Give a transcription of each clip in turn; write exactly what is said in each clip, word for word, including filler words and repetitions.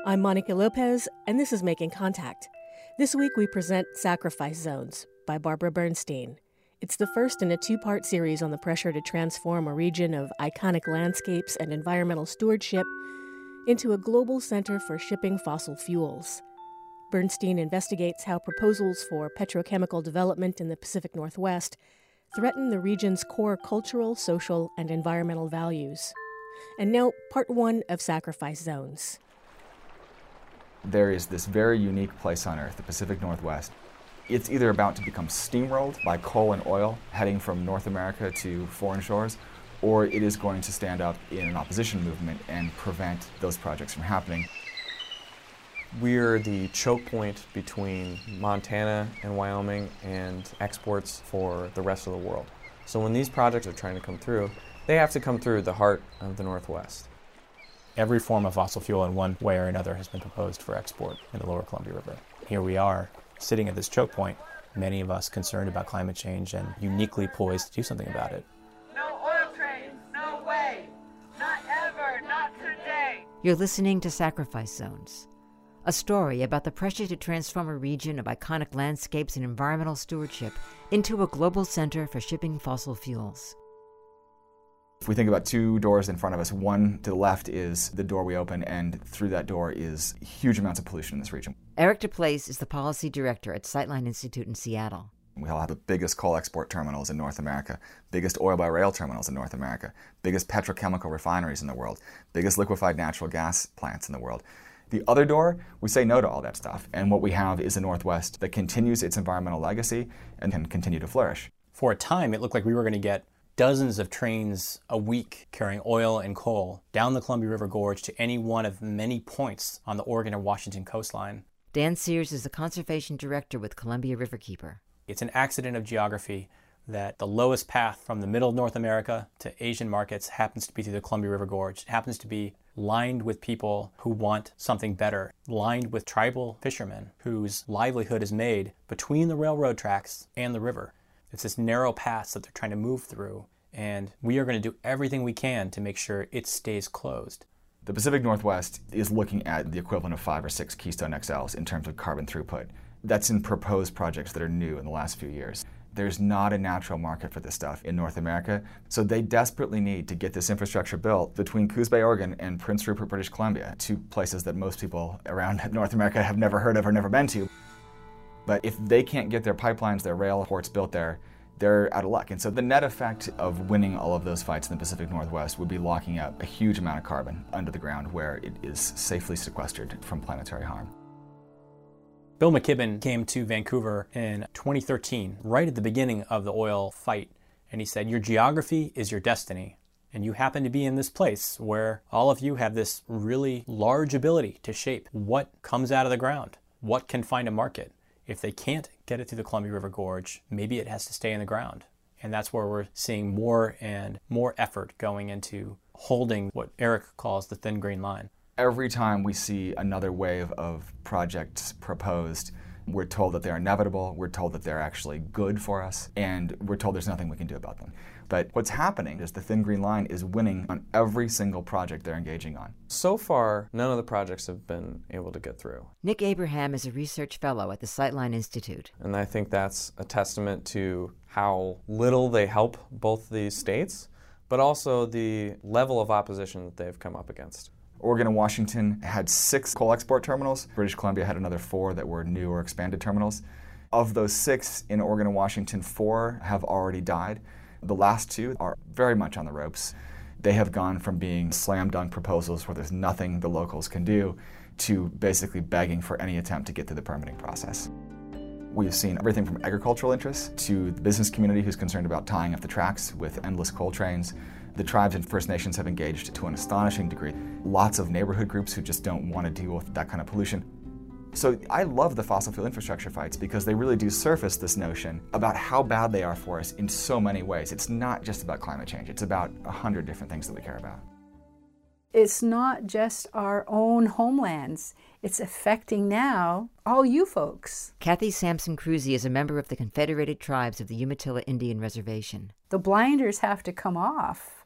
I'm Monica Lopez, and this is Making Contact. This week we present Sacrifice Zones by Barbara Bernstein. It's the first in a two-part series on the pressure to transform a region of iconic landscapes and environmental stewardship into a global center for shipping fossil fuels. Bernstein investigates how proposals for petrochemical development in the Pacific Northwest threaten the region's core cultural, social, and environmental values. And now, part one of Sacrifice Zones. There is this very unique place on Earth, the Pacific Northwest. It's either about to become steamrolled by coal and oil heading from North America to foreign shores, or it is going to stand up in an opposition movement and prevent those projects from happening. We're the choke point between Montana and Wyoming and exports for the rest of the world. So when these projects are trying to come through, they have to come through the heart of the Northwest. Every form of fossil fuel in one way or another has been proposed for export in the lower Columbia River. Here we are, sitting at this choke point, many of us concerned about climate change and uniquely poised to do something about it. No oil trains, no way. Not ever, not today. You're listening to Sacrifice Zones, a story about the pressure to transform a region of iconic landscapes and environmental stewardship into a global center for shipping fossil fuels. If we think about two doors in front of us, one to the left is the door we open, and through that door is huge amounts of pollution in this region. Eric DePlace is the policy director at Sightline Institute in Seattle. We all have the biggest coal export terminals in North America, biggest oil-by-rail terminals in North America, biggest petrochemical refineries in the world, biggest liquefied natural gas plants in the world. The other door, we say no to all that stuff, and what we have is a Northwest that continues its environmental legacy and can continue to flourish. For a time, it looked like we were going to get dozens of trains a week carrying oil and coal down the Columbia River Gorge to any one of many points on the Oregon or Washington coastline. Dan Sears is the conservation director with Columbia Riverkeeper. It's an accident of geography that the lowest path from the middle of North America to Asian markets happens to be through the Columbia River Gorge. It happens to be lined with people who want something better, lined with tribal fishermen whose livelihood is made between the railroad tracks and the river. It's this narrow path that they're trying to move through, and we are going to do everything we can to make sure it stays closed. The Pacific Northwest is looking at the equivalent of five or six Keystone X Ls in terms of carbon throughput. That's in proposed projects that are new in the last few years. There's not a natural market for this stuff in North America, so they desperately need to get this infrastructure built between Coos Bay, Oregon and Prince Rupert, British Columbia, two places that most people around North America have never heard of or never been to. But if they can't get their pipelines, their rail ports built there, they're out of luck. And so the net effect of winning all of those fights in the Pacific Northwest would be locking up a huge amount of carbon under the ground where it is safely sequestered from planetary harm. Bill McKibben came to Vancouver in twenty thirteen, right at the beginning of the oil fight, and he said, your geography is your destiny, and you happen to be in this place where all of you have this really large ability to shape what comes out of the ground, what can find a market. If they can't get it through the Columbia River Gorge, maybe it has to stay in the ground. And that's where we're seeing more and more effort going into holding what Eric calls the thin green line. Every time we see another wave of projects proposed, we're told that they're inevitable, we're told that they're actually good for us, and we're told there's nothing we can do about them. But what's happening is the thin green line is winning on every single project they're engaging on. So far, none of the projects have been able to get through. Nick Abraham is a research fellow at the Sightline Institute. And I think that's a testament to how little they help both these states, but also the level of opposition that they've come up against. Oregon and Washington had six coal export terminals. British Columbia had another four that were new or expanded terminals. Of those six in Oregon and Washington, four have already died. The last two are very much on the ropes. They have gone from being slam dunk proposals where there's nothing the locals can do to basically begging for any attempt to get through the permitting process. We've seen everything from agricultural interests to the business community who's concerned about tying up the tracks with endless coal trains. The tribes and First Nations have engaged to an astonishing degree. Lots of neighborhood groups who just don't want to deal with that kind of pollution. So I love the fossil fuel infrastructure fights because they really do surface this notion about how bad they are for us in so many ways. It's not just about climate change. It's about a hundred different things that we care about. It's not just our own homelands. It's affecting now all you folks. Kathy Sampson Cruzy is a member of the Confederated Tribes of the Umatilla Indian Reservation. The blinders have to come off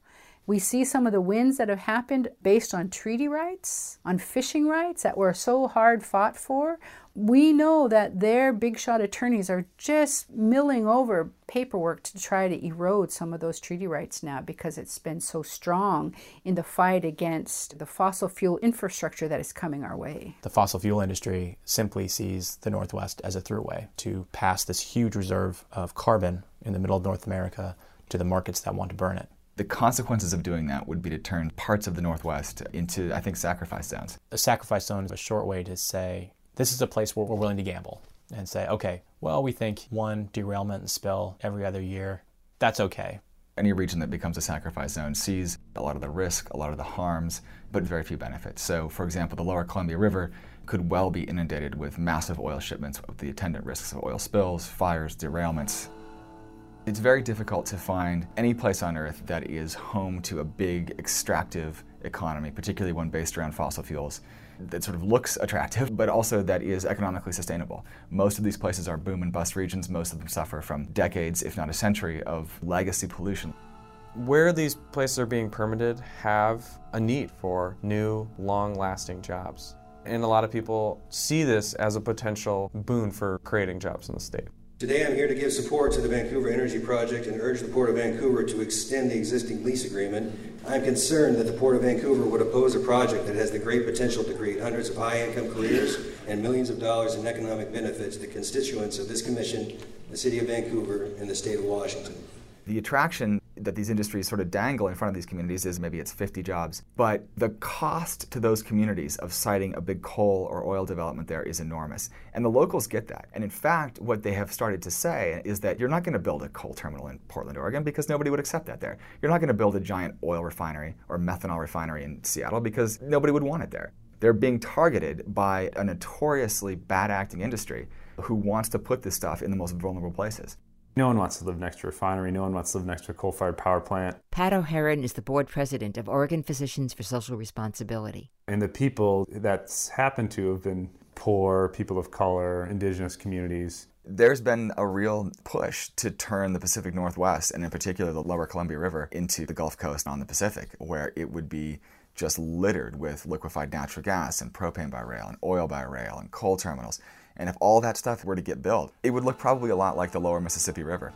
We see some of the wins that have happened based on treaty rights, on fishing rights that were so hard fought for. We know that their big shot attorneys are just milling over paperwork to try to erode some of those treaty rights now because it's been so strong in the fight against the fossil fuel infrastructure that is coming our way. The fossil fuel industry simply sees the Northwest as a throughway to pass this huge reserve of carbon in the middle of North America to the markets that want to burn it. The consequences of doing that would be to turn parts of the Northwest into, I think, sacrifice zones. A sacrifice zone is a short way to say, this is a place where we're willing to gamble and say, okay, well, we think one derailment and spill every other year, that's okay. Any region that becomes a sacrifice zone sees a lot of the risk, a lot of the harms, but very few benefits. So, for example, the lower Columbia River could well be inundated with massive oil shipments with the attendant risks of oil spills, fires, derailments. It's very difficult to find any place on Earth that is home to a big extractive economy, particularly one based around fossil fuels, that sort of looks attractive, but also that is economically sustainable. Most of these places are boom and bust regions. Most of them suffer from decades, if not a century, of legacy pollution. Where these places are being permitted have a need for new, long-lasting jobs. And a lot of people see this as a potential boon for creating jobs in the state. Today I'm here to give support to the Vancouver Energy Project and urge the Port of Vancouver to extend the existing lease agreement. I'm concerned that the Port of Vancouver would oppose a project that has the great potential to create hundreds of high-income careers and millions of dollars in economic benefits to the constituents of this Commission, the City of Vancouver, and the State of Washington. The attraction that these industries sort of dangle in front of these communities is maybe it's fifty jobs, but the cost to those communities of siting a big coal or oil development there is enormous. And the locals get that. And in fact, what they have started to say is that you're not going to build a coal terminal in Portland, Oregon, because nobody would accept that there. You're not going to build a giant oil refinery or methanol refinery in Seattle because nobody would want it there. They're being targeted by a notoriously bad-acting industry who wants to put this stuff in the most vulnerable places. No one wants to live next to a refinery. No one wants to live next to a coal-fired power plant. Pat O'Heron is the board president of Oregon Physicians for Social Responsibility. And the people that's happened to have been poor, people of color, indigenous communities. There's been a real push to turn the Pacific Northwest, and in particular the lower Columbia River, into the Gulf Coast on the Pacific, where it would be just littered with liquefied natural gas and propane by rail and oil by rail and coal terminals. And if all that stuff were to get built, it would look probably a lot like the lower Mississippi River.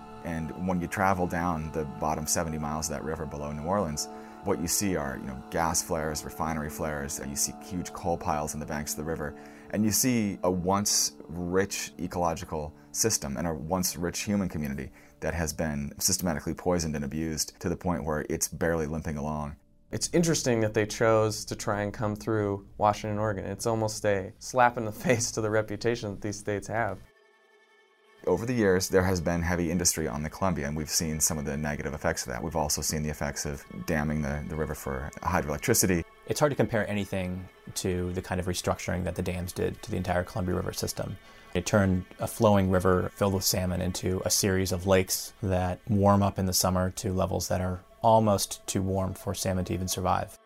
And when you travel down the bottom seventy miles of that river below New Orleans, what you see are, you know, gas flares, refinery flares, and you see huge coal piles on the banks of the river. And you see a once rich ecological system and a once rich human community that has been systematically poisoned and abused to the point where it's barely limping along. It's interesting that they chose to try and come through Washington and Oregon. It's almost a slap in the face to the reputation that these states have. Over the years, there has been heavy industry on the Columbia, and we've seen some of the negative effects of that. We've also seen the effects of damming the, the river for hydroelectricity. It's hard to compare anything to the kind of restructuring that the dams did to the entire Columbia River system. It turned a flowing river filled with salmon into a series of lakes that warm up in the summer to levels that are almost too warm for salmon to even survive.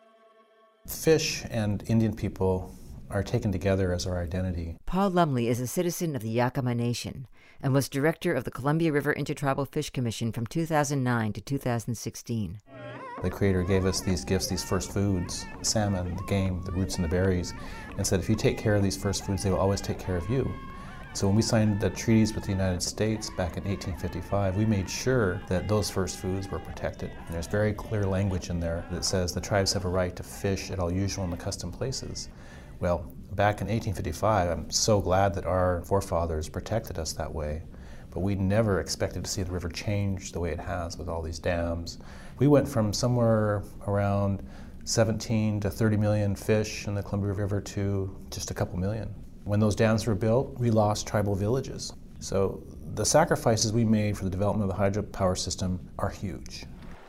Fish and Indian people are taken together as our identity. Paul Lumley is a citizen of the Yakama Nation and was director of the Columbia River Intertribal Fish Commission from two thousand nine to two thousand sixteen. The Creator gave us these gifts, these first foods, salmon, the game, the roots and the berries, and said if you take care of these first foods, they will always take care of you. So when we signed the treaties with the United States back in eighteen fifty-five, we made sure that those first foods were protected. And there's very clear language in there that says the tribes have a right to fish at all usual and accustomed places. Well, back in eighteen fifty-five, I'm so glad that our forefathers protected us that way, but we never expected to see the river change the way it has with all these dams. We went from somewhere around seventeen to thirty million fish in the Columbia River to just a couple million. When those dams were built, we lost tribal villages. So the sacrifices we made for the development of the hydropower system are huge.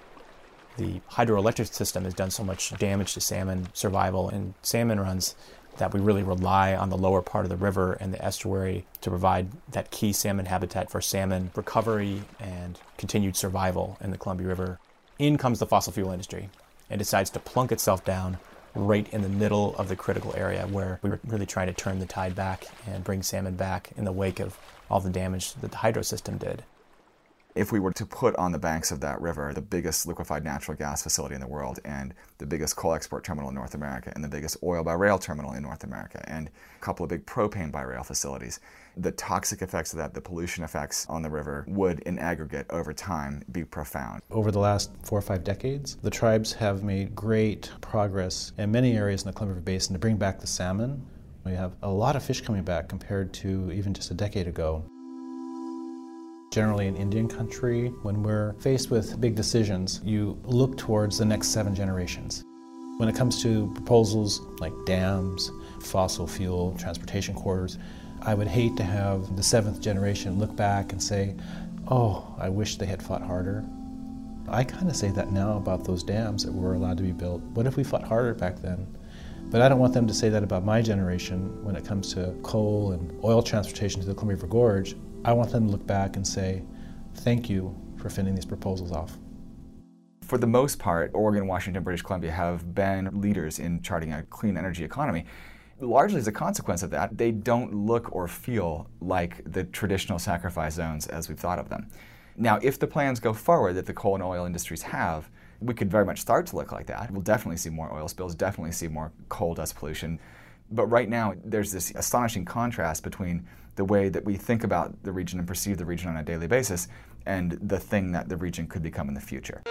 The hydroelectric system has done so much damage to salmon survival and salmon runs that we really rely on the lower part of the river and the estuary to provide that key salmon habitat for salmon recovery and continued survival in the Columbia River. In comes the fossil fuel industry and decides to plunk itself down right in the middle of the critical area where we were really trying to turn the tide back and bring salmon back in the wake of all the damage that the hydro system did. If we were to put on the banks of that river the biggest liquefied natural gas facility in the world, and the biggest coal export terminal in North America, and the biggest oil by rail terminal in North America, and a couple of big propane by rail facilities, the toxic effects of that, the pollution effects on the river would, in aggregate, over time, be profound. Over the last four or five decades, the tribes have made great progress in many areas in the Columbia River Basin to bring back the salmon. We have a lot of fish coming back compared to even just a decade ago. Generally in Indian country, when we're faced with big decisions, you look towards the next seven generations. When it comes to proposals like dams, fossil fuel, transportation corridors, I would hate to have the seventh generation look back and say, oh, I wish they had fought harder. I kind of say that now about those dams that were allowed to be built. What if we fought harder back then? But I don't want them to say that about my generation when it comes to coal and oil transportation to the Columbia River Gorge. I want them to look back and say, thank you for fending these proposals off. For the most part, Oregon, Washington, British Columbia have been leaders in charting a clean energy economy. Largely as a consequence of that, they don't look or feel like the traditional sacrifice zones as we've thought of them. Now, if the plans go forward that the coal and oil industries have, we could very much start to look like that. We'll definitely see more oil spills, definitely see more coal dust pollution. But right now, there's this astonishing contrast between the way that we think about the region and perceive the region on a daily basis and the thing that the region could become in the future.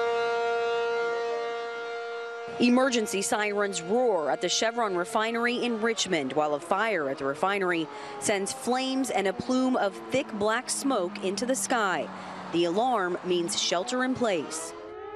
Emergency sirens roar at the Chevron refinery in Richmond, while a fire at the refinery sends flames and a plume of thick black smoke into the sky. The alarm means shelter in place.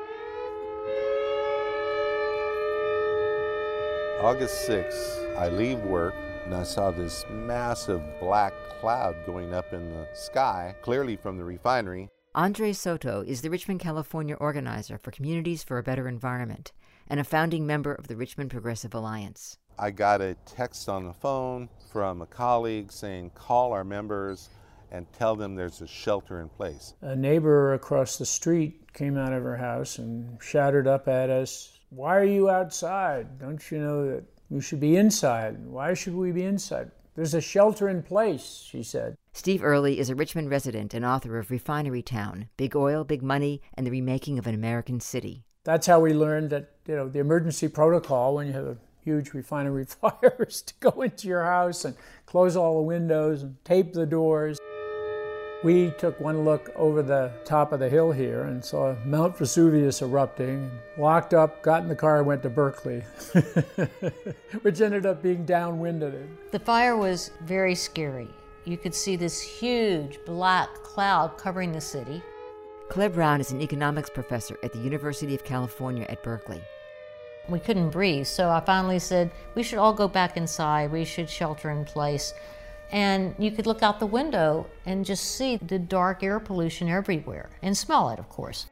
August sixth, I leave work and I saw this massive black cloud going up in the sky, clearly from the refinery. Andre Soto is the Richmond, California organizer for Communities for a Better Environment and a founding member of the Richmond Progressive Alliance. I got a text on the phone from a colleague saying, call our members and tell them there's a shelter in place. A neighbor across the street came out of her house and shouted up at us, "Why are you outside? Don't you know that we should be inside? Why should we be inside? There's a shelter in place," she said. Steve Early is a Richmond resident and author of Refinery Town, Big Oil, Big Money, and the Remaking of an American City. That's how we learned that, you know, the emergency protocol when you have a huge refinery fire is to go into your house and close all the windows and tape the doors. We took one look over the top of the hill here and saw Mount Vesuvius erupting, locked up, got in the car and went to Berkeley, which ended up being downwinded. The fire was very scary. You could see this huge black cloud covering the city. Claire Brown is an economics professor at the University of California at Berkeley. We couldn't breathe, so I finally said, we should all go back inside, we should shelter in place. And you could look out the window and just see the dark air pollution everywhere, and smell it, of course.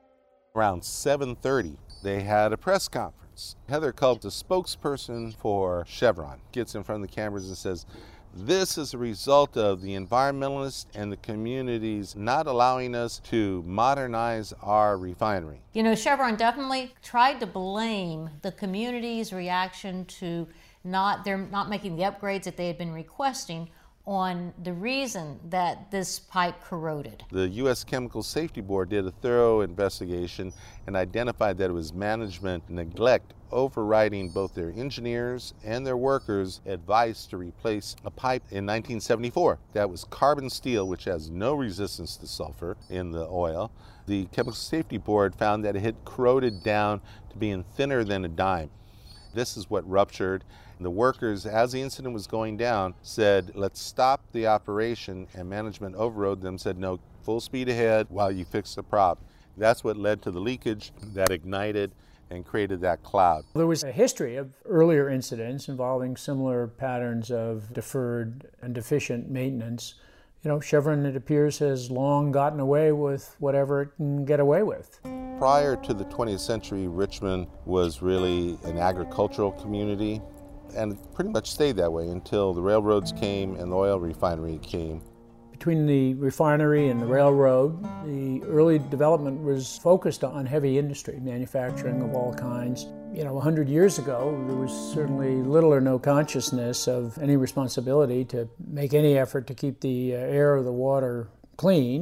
Around seven thirty, they had a press conference. Heather Culp, the spokesperson for Chevron, gets in front of the cameras and says, this is a result of the environmentalists and the communities not allowing us to modernize our refinery. You know, Chevron definitely tried to blame the community's reaction to not they're not making the upgrades that they had been requesting on the reason that this pipe corroded. The U S Chemical Safety Board did a thorough investigation and identified that it was management neglect overriding both their engineers and their workers' advice to replace a pipe in nineteen seventy-four. That was carbon steel, which has no resistance to sulfur in the oil. The Chemical Safety Board found that it had corroded down to being thinner than a dime. This is what ruptured. The workers, as the incident was going down, said, let's stop the operation, and management overrode them, said, no, full speed ahead while you fix the prop. That's what led to the leakage that ignited and created that cloud. There was a history of earlier incidents involving similar patterns of deferred and deficient maintenance. You know, Chevron, it appears, has long gotten away with whatever it can get away with. Prior to the twentieth century, Richmond was really an agricultural community, and pretty much stayed that way until the railroads came and the oil refinery came. Between the refinery and the railroad, the early development was focused on heavy industry, manufacturing of all kinds. You know, a hundred years ago, there was certainly little or no consciousness of any responsibility to make any effort to keep the air or the water clean.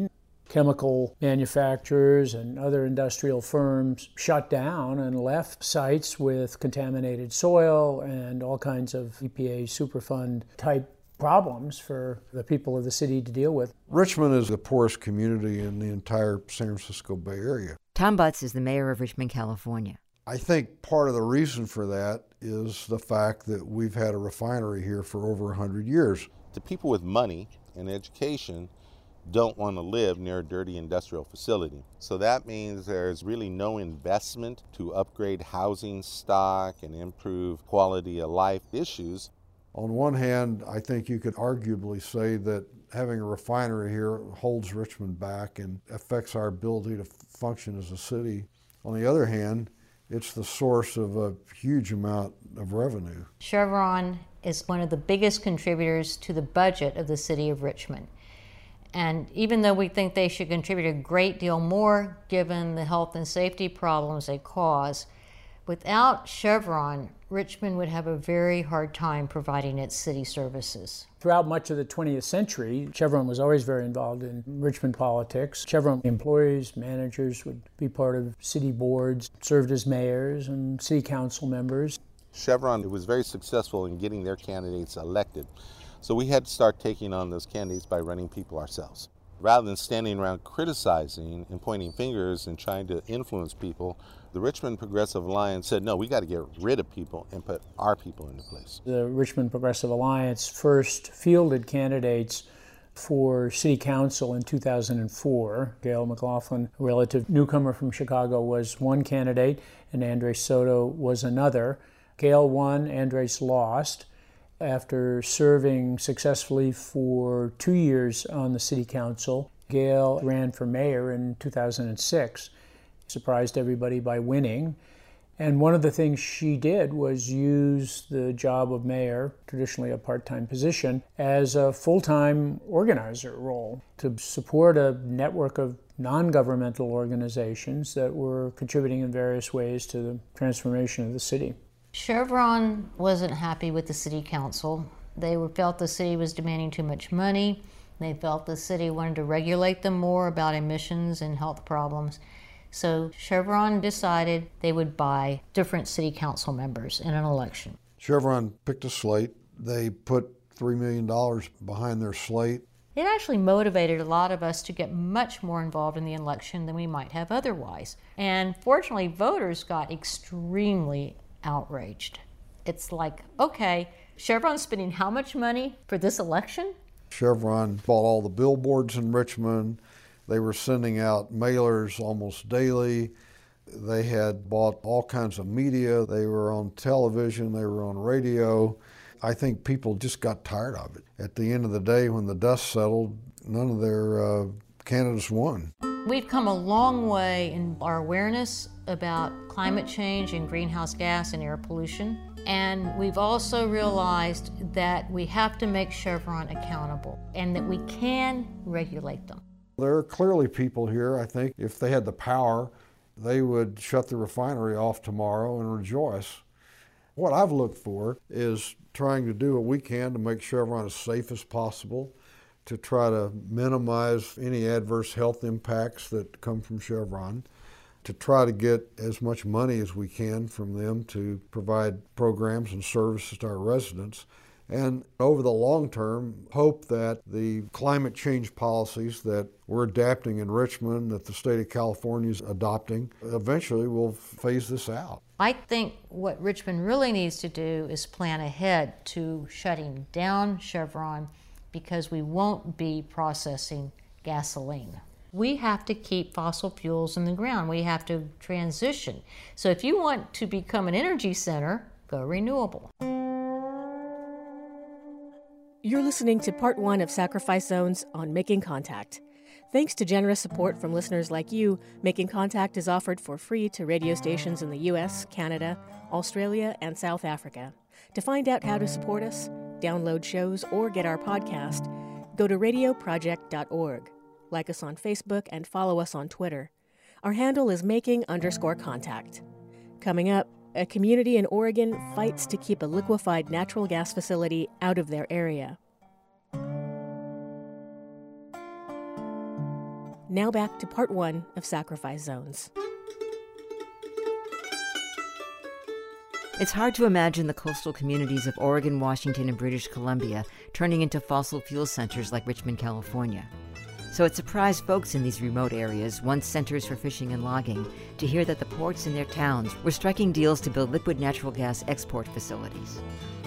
chemical manufacturers and other industrial firms shut down and left sites with contaminated soil and all kinds of E P A Superfund type problems for the people of the city to deal with. Richmond is the poorest community in the entire San Francisco Bay Area. Tom Butts is the mayor of Richmond, California. I think part of the reason for that is the fact that we've had a refinery here for over one hundred years. The people with money and education don't want to live near a dirty industrial facility. So that means there's really no investment to upgrade housing stock and improve quality of life issues. On one hand, I think you could arguably say that having a refinery here holds Richmond back and affects our ability to function as a city. On the other hand, it's the source of a huge amount of revenue. Chevron is one of the biggest contributors to the budget of the city of Richmond. And even though we think they should contribute a great deal more given the health and safety problems they cause, without Chevron, Richmond would have a very hard time providing its city services. Throughout much of the twentieth century, Chevron was always very involved in Richmond politics. Chevron employees, managers would be part of city boards, served as mayors and city council members. Chevron was very successful in getting their candidates elected. So we had to start taking on those candidates by running people ourselves. Rather than standing around criticizing and pointing fingers and trying to influence people, the Richmond Progressive Alliance said, no, we got to get rid of people and put our people into place. The Richmond Progressive Alliance first fielded candidates for city council in two thousand four. Gail McLaughlin, a relative newcomer from Chicago, was one candidate, and Andres Soto was another. Gail won, Andres lost. After serving successfully for two years on the city council, Gail ran for mayor in two thousand six, surprised everybody by winning. And one of the things she did was use the job of mayor, traditionally a part-time position, as a full-time organizer role to support a network of non-governmental organizations that were contributing in various ways to the transformation of the city. Chevron wasn't happy with the city council. They felt the city was demanding too much money. They felt the city wanted to regulate them more about emissions and health problems. So Chevron decided they would buy different city council members in an election. Chevron picked a slate. They put three million dollars behind their slate. It actually motivated a lot of us to get much more involved in the election than we might have otherwise. And fortunately, voters got extremely outraged. It's like, okay, Chevron's spending how much money for this election? Chevron bought all the billboards in Richmond. They were sending out mailers almost daily. They had bought all kinds of media. They were on television. They were on radio. I think people just got tired of it. At the end of the day, when the dust settled, none of their uh, candidates won. We've come a long way in our awareness about climate change and greenhouse gas and air pollution. And we've also realized that we have to make Chevron accountable and that we can regulate them. There are clearly people here, I think, if they had the power, they would shut the refinery off tomorrow and rejoice. What I've looked for is trying to do what we can to make Chevron as safe as possible, to try to minimize any adverse health impacts that come from Chevron, to try to get as much money as we can from them to provide programs and services to our residents, and over the long term, hope that the climate change policies that we're adapting in Richmond, that the state of California is adopting, eventually will phase this out. I think what Richmond really needs to do is plan ahead to shutting down Chevron, because we won't be processing gasoline. We have to keep fossil fuels in the ground. We have to transition. So if you want to become an energy center, go renewable. You're listening to part one of Sacrifice Zones on Making Contact. Thanks to generous support from listeners like you, Making Contact is offered for free to radio stations in the U S, Canada, Australia, and South Africa. To find out how to support us, download shows, or get our podcast, go to radio project dot org. Like us on Facebook and follow us on Twitter. Our handle is making underscore contact. Coming up, a community in Oregon fights to keep a liquefied natural gas facility out of their area. Now back to part one of Sacrifice Zones. It's hard to imagine the coastal communities of Oregon, Washington, and British Columbia turning into fossil fuel centers like Richmond, California. So it surprised folks in these remote areas, once centers for fishing and logging, to hear that the ports in their towns were striking deals to build liquid natural gas export facilities.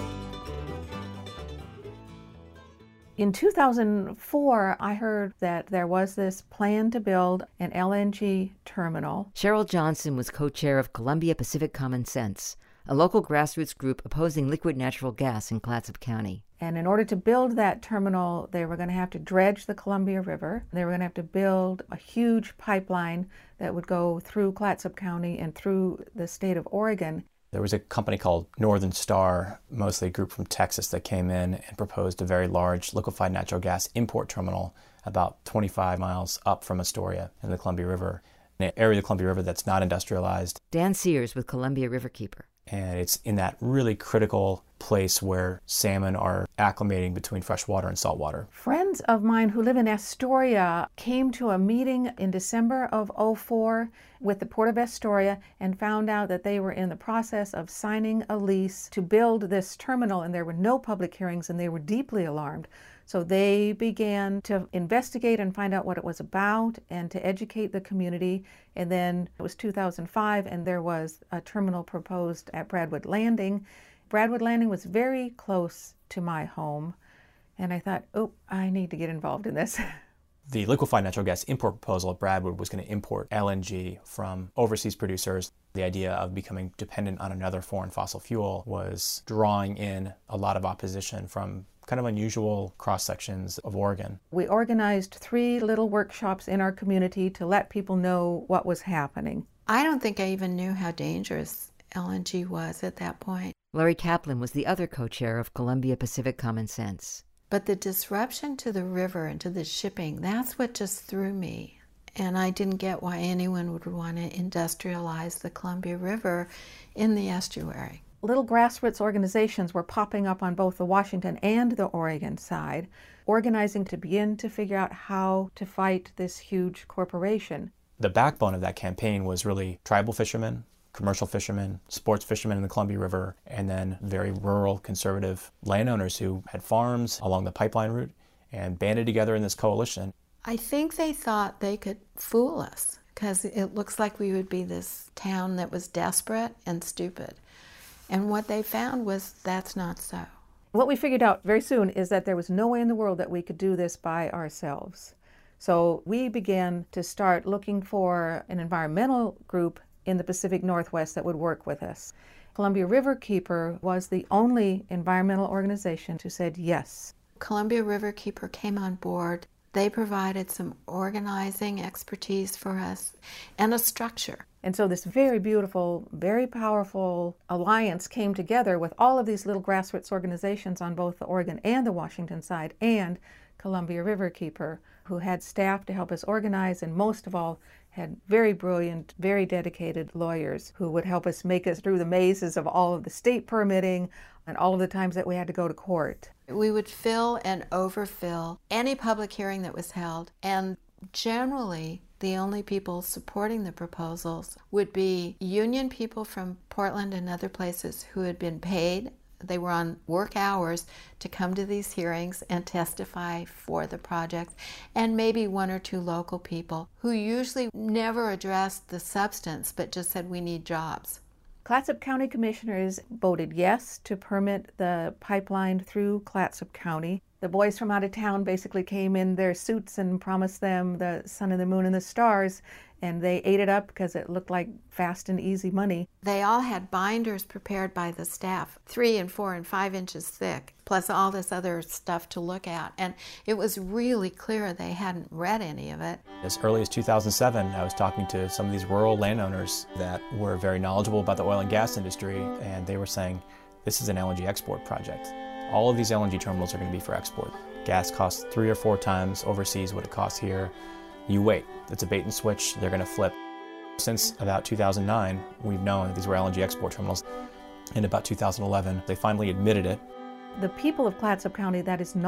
In two thousand four, I heard that there was this plan to build an L N G terminal. Cheryl Johnson was co-chair of Columbia Pacific Common Sense, a local grassroots group opposing liquid natural gas in Clatsop County. And in order to build that terminal, they were going to have to dredge the Columbia River. They were going to have to build a huge pipeline that would go through Clatsop County and through the state of Oregon. There was a company called Northern Star, mostly a group from Texas, that came in and proposed a very large liquefied natural gas import terminal about twenty-five miles up from Astoria in the Columbia River, an area of the Columbia River that's not industrialized. Dan Sears with Columbia Riverkeeper. And it's in that really critical place where salmon are acclimating between freshwater and saltwater. Friends of mine who live in Astoria came to a meeting in December of oh four with the Port of Astoria and found out that they were in the process of signing a lease to build this terminal, and there were no public hearings, and they were deeply alarmed. So they began to investigate and find out what it was about and to educate the community. And then it was two thousand five, and there was a terminal proposed at Bradwood Landing. Bradwood Landing was very close to my home, and I thought, oh, I need to get involved in this. The liquefied natural gas import proposal at Bradwood was going to import L N G from overseas producers. The idea of becoming dependent on another foreign fossil fuel was drawing in a lot of opposition from kind of unusual cross-sections of Oregon. We organized three little workshops in our community to let people know what was happening. I don't think I even knew how dangerous L N G was at that point. Laurie Kaplan was the other co-chair of Columbia Pacific Common Sense. But the disruption to the river and to the shipping, that's what just threw me. And I didn't get why anyone would want to industrialize the Columbia River in the estuary. Little grassroots organizations were popping up on both the Washington and the Oregon side, organizing to begin to figure out how to fight this huge corporation. The backbone of that campaign was really tribal fishermen, commercial fishermen, sports fishermen in the Columbia River, and then very rural conservative landowners who had farms along the pipeline route and banded together in this coalition. I think they thought they could fool us because it looks like we would be this town that was desperate and stupid. And what they found was that's not so. What we figured out very soon is that there was no way in the world that we could do this by ourselves. So we began to start looking for an environmental group in the Pacific Northwest that would work with us. Columbia Riverkeeper was the only environmental organization who said yes. Columbia Riverkeeper came on board. They provided some organizing expertise for us and a structure. And so this very beautiful, very powerful alliance came together with all of these little grassroots organizations on both the Oregon and the Washington side, and Columbia Riverkeeper, who had staff to help us organize, and most of all had very brilliant, very dedicated lawyers who would help us make us through the mazes of all of the state permitting and all of the times that we had to go to court. We would fill and overfill any public hearing that was held, and generally the only people supporting the proposals would be union people from Portland and other places who had been paid. They were on work hours to come to these hearings and testify for the project, and maybe one or two local people who usually never addressed the substance but just said we need jobs. Clatsop County Commissioners voted yes to permit the pipeline through Clatsop County. The boys from out of town basically came in their suits and promised them the sun and the moon and the stars, and they ate it up because it looked like fast and easy money. They all had binders prepared by the staff, three and four and five inches thick, plus all this other stuff to look at. And it was really clear they hadn't read any of it. As early as two thousand seven, I was talking to some of these rural landowners that were very knowledgeable about the oil and gas industry, and they were saying, this is an L N G export project. All of these L N G terminals are going to be for export. Gas costs three or four times overseas what it costs here. You wait. It's a bait and switch. They're going to flip. Since about two thousand nine, we've known that these were L N G export terminals. In about two thousand eleven, they finally admitted it. The people of Clatsop County, that is not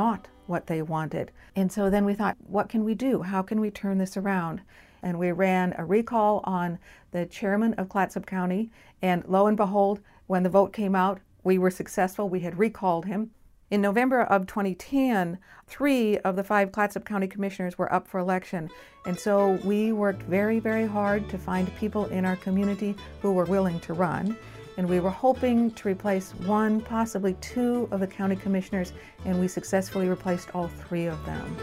what they wanted. And so then we thought, what can we do? How can we turn this around? And we ran a recall on the chairman of Clatsop County, and lo and behold, when the vote came out, we were successful. We had recalled him. In November of twenty ten, three of the five Clatsop County commissioners were up for election. And so we worked very, very hard to find people in our community who were willing to run. And we were hoping to replace one, possibly two of the county commissioners, and we successfully replaced all three of them.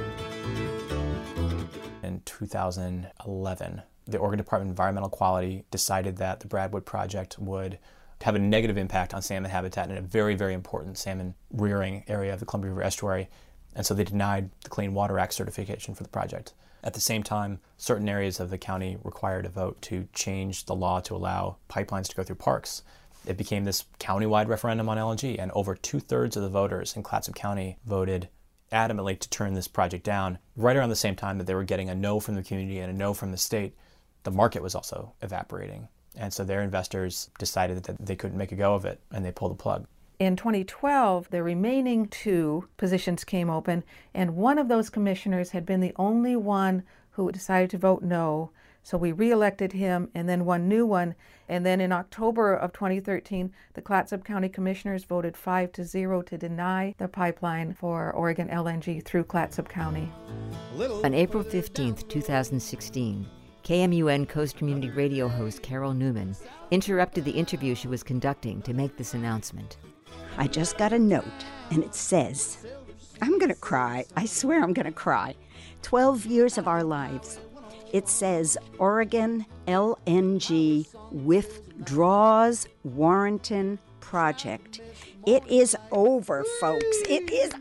In two thousand eleven, the Oregon Department of Environmental Quality decided that the Bradwood project would have a negative impact on salmon habitat in a very, very important salmon rearing area of the Columbia River Estuary, and so they denied the Clean Water Act certification for the project. At the same time, certain areas of the county required a vote to change the law to allow pipelines to go through parks. It became this countywide referendum on L N G, and over two-thirds of the voters in Clatsop County voted adamantly to turn this project down. Right around the same time that they were getting a no from the community and a no from the state, the market was also evaporating. And so their investors decided that they couldn't make a go of it, and they pulled the plug. In twenty twelve, the remaining two positions came open, and one of those commissioners had been the only one who decided to vote no. So we re-elected him, and then one new one. And then in October of twenty thirteen, the Clatsop County Commissioners voted five to zero to deny the pipeline for Oregon L N G through Clatsop County. On April fifteenth, two thousand sixteen, K M U N Coast Community Radio host Carol Newman interrupted the interview she was conducting to make this announcement. I just got a note, and it says, I'm going to cry. I swear I'm going to cry. twelve years of our lives. It says Oregon L N G withdraws Warrenton project. It is over, folks. It is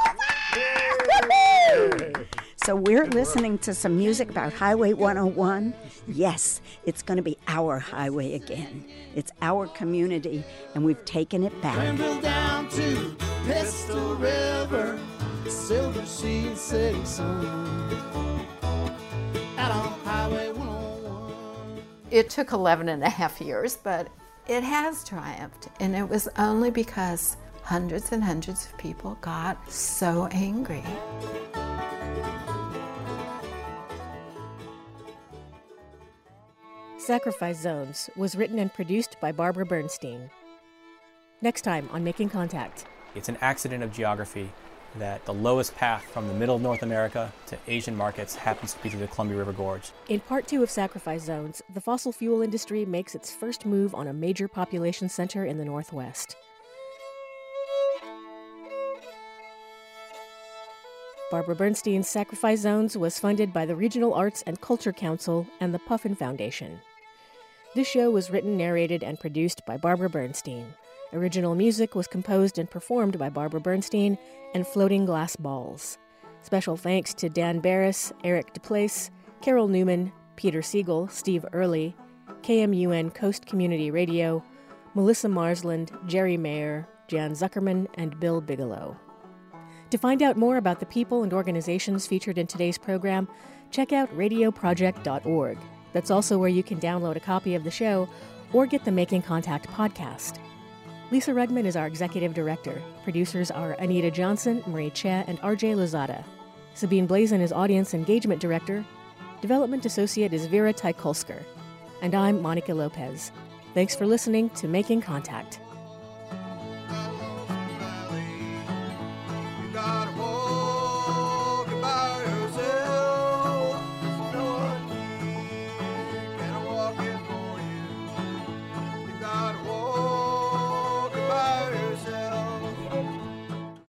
over! So we're listening to some music about Highway one oh one. Yes, it's going to be our highway again. It's our community, and we've taken it back. Granville down to Pistol River, Silver Sheen City Song. Out on Highway one oh one. It took eleven and a half years, but it has triumphed, and it was only because hundreds and hundreds of people got so angry. Sacrifice Zones was written and produced by Barbara Bernstein. Next time on Making Contact. It's an accident of geography that the lowest path from the middle of North America to Asian markets happens to be through the Columbia River Gorge. In part two of Sacrifice Zones, the fossil fuel industry makes its first move on a major population center in the Northwest. Barbara Bernstein's Sacrifice Zones was funded by the Regional Arts and Culture Council and the Puffin Foundation. This show was written, narrated, and produced by Barbara Bernstein. Original music was composed and performed by Barbara Bernstein and Floating Glass Balls. Special thanks to Dan Barris, Eric DePlace, Carol Newman, Peter Siegel, Steve Early, K M U N Coast Community Radio, Melissa Marsland, Jerry Mayer, Jan Zuckerman, and Bill Bigelow. To find out more about the people and organizations featured in today's program, check out radio project dot org. That's also where you can download a copy of the show or get the Making Contact podcast. Lisa Rugman is our executive director. Producers are Anita Johnson, Marie Che, and R J Lozada. Sabine Blazin is audience engagement director. Development associate is Vera Tykolsker. And I'm Monica Lopez. Thanks for listening to Making Contact.